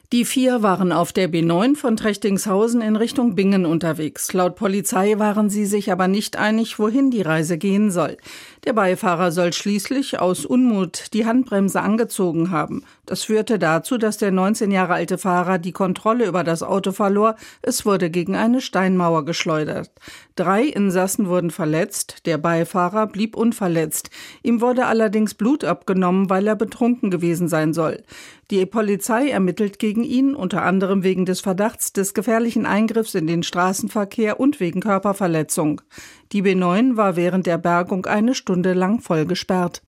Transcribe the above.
Die vier waren auf der B9 von Trechtingshausen in Richtung Bingen unterwegs. Laut Polizei waren sie sich aber nicht einig, wohin die Reise gehen soll. Der Beifahrer soll schließlich aus Unmut die Handbremse angezogen haben. Das führte dazu, dass der 19 Jahre alte Fahrer die Kontrolle über das Auto verlor. Es wurde gegen eine Steinmauer geschleudert. 3 Insassen wurden verletzt. Der Beifahrer blieb unverletzt. Ihm wurde allerdings Blut abgenommen, weil er betrunken gewesen sein soll. Die Polizei ermittelt gegen ihn, unter anderem wegen des Verdachts des gefährlichen Eingriffs in den Straßenverkehr und wegen Körperverletzung. Die B9 war während der Bergung eine Stunde lang voll gesperrt.